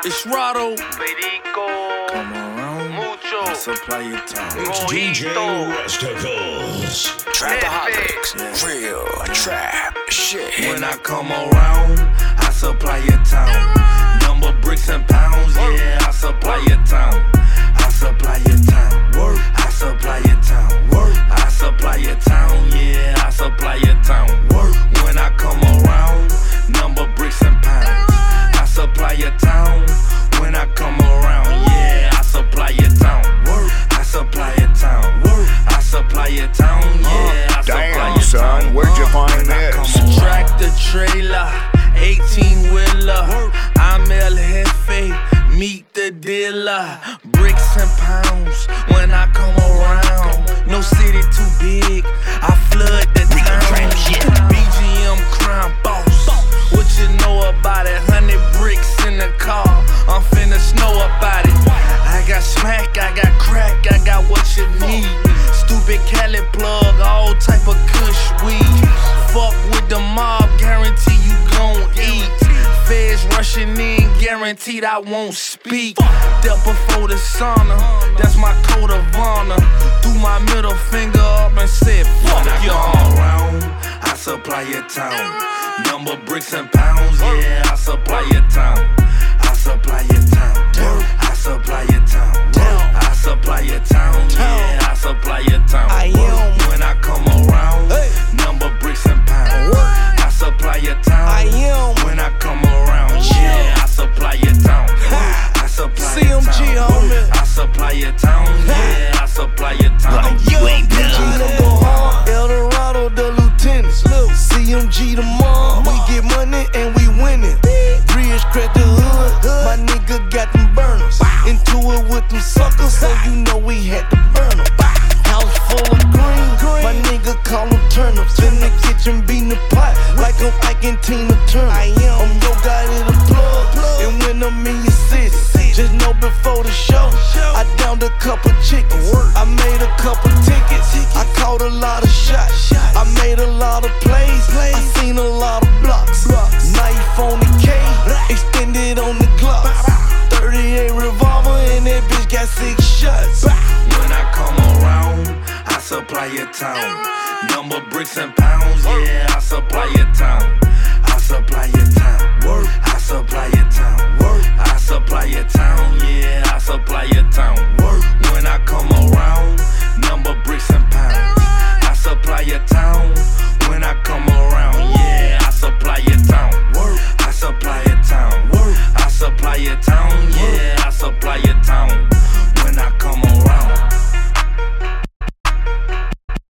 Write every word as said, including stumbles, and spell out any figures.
It's Rado. Perico. Come around. Mucho. I supply your time. It's D J Rusticles. Trapaholics, real trap shit. When I come around, I supply your town. Number bricks and pounds, yeah, I supply your town. I supply your town. Work. I supply your town. Work. I supply your town, yeah, I supply your town. Work. When I come around, number bricks and pounds. I supply your town. When I come around, yeah, I supply your town. Work. I supply your town. Work. I supply your town, yeah, I supply Damn, your son, town. where'd you find this? Tractor trailer, eighteen wheeler. I'm El Jefe, meet the dealer. Bricks and pounds when I come around. No city too big, I flood the town. B G M crime boss, what you know about it? Hundred bricks in the car, I'm finna snow about it. I got smack, I got crack, I got what you need. Stupid Cali plug, all type of kush weed. Fuck with the mob, guarantee you gon' eat. Feds rushing in, guaranteed I won't speak. Step before the sauna, that's my code of honor. Threw my middle finger up and said, fuck y'all. Around, I supply your town. Number bricks and pounds, yeah, I supply your town. I supply your town. I supply your town. I supply your town, yeah, I supply your town. I am. When I come around, number bricks and pounds. I supply your town. I am. When I come around, yeah, I supply your town. I supply your town. C M G, homie. I supply your town, yeah, I supply your town. You ain't done. El Dorado, the lieutenant. C M G, the mom. We get money and we win it. Bridge crack the hood. My nigga got them burners. Into it with them suckers, so you know we had to burn them. House full of green. My nigga call them turnips. In the kitchen beating the pot like I'm Ike and Tina Turner. I'm your guy to the plug. And when I'm in your city, just know before the show, I downed a couple chickens. I made a couple tickets. I caught a lot of shots. I made a lot of plays. I seen a lot of blocks. Knife on the K, extended on the Glock. thirty-eight revolver and that bitch got six shots. When I come around, I supply your town. Number bricks and pounds, yeah, I supply your town. I supply your town.